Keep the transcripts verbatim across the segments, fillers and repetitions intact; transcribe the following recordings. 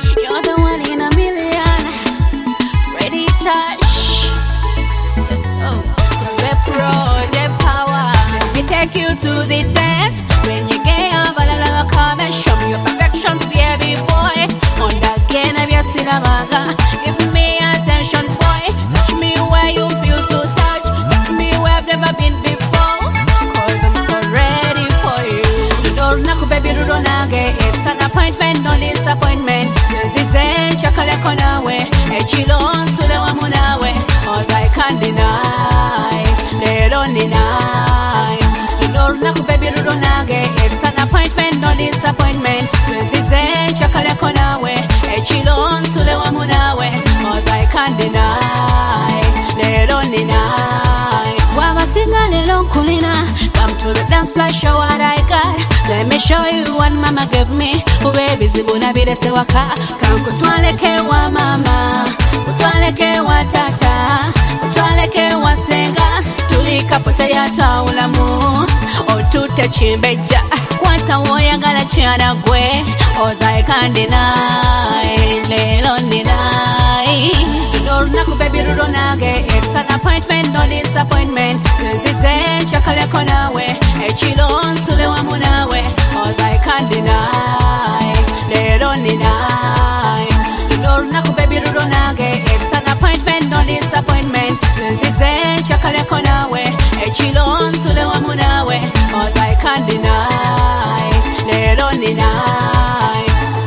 You're the one in a million. Ready touch. Oh, the project power. Let me take you to the dance. When you get up, I'll come and show me your perfections, baby boy. On the gain of your cinema, give me attention, boy. Touch me where you feel to touch. Touch me where I've never been before. Cause I'm so ready for you. Don't knock, baby, do not get. It's an appointment, no disappointment. This is a chocolate corner way. A chilon, sule wa munawe. Cause I can't deny. They don't deny. Don't knock, baby, do not get. It's an appointment, no disappointment. This is a chocolate corner way. A chilon, sule wa munawe. Cause I can't deny. They don't deny. Wama singa lelo kulina. Come to the dance floor, show what I got. Let me show you what mama gave me. Oh baby, zibuna bide se waka. Come kutwaleke wa mama, kutwaleke wa tata, kutwaleke wa senga. Tulika pota ya taulamu, otute chimbeja. Kwata woyagala chiana gwe, cause I can't deny, lelo deny. Naku baby rudonage. It's an appointment, no disappointment. This is a chocolate corner way. A chilon sule wa munawe. Cause I can't deny. They don't deny. Naku baby rudonage. It's an appointment, no disappointment. This is a chocolate corner way. A chilon sule wa munawe. Cause I can't deny. They don't deny.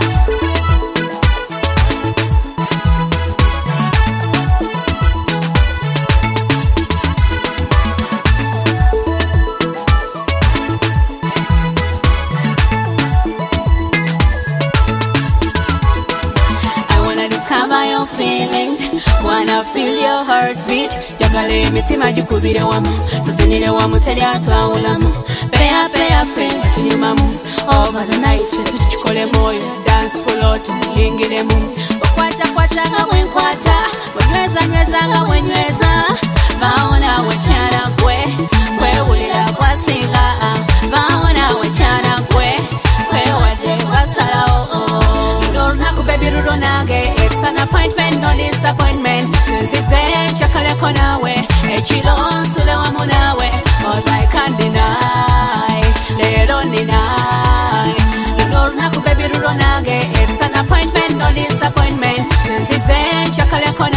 Discover your feelings, wanna feel your heartbeat. Jagale mitima jukubire wamu, tuzinile wamu teli atwa ulamu. Peya peya fe, tunyumamu. Over the night, fetu chukole moyo. Dance floor, tumulingile mu. Wakwata kwata nga wenkwata, wenyweza nyweza nga wenyweza. Vaona wachana kwe, kwe ulila kwa singa. Vaona wachana kwe, kwe wate kwa salao. Naku baby rudonage. It's an appointment, no disappointment. This is a chocolate corner way. A chilon sule wa munawe. Cause I can't deny. They don't deny. Naku baby rudonage. It's an appointment, no disappointment. This is a chocolate corner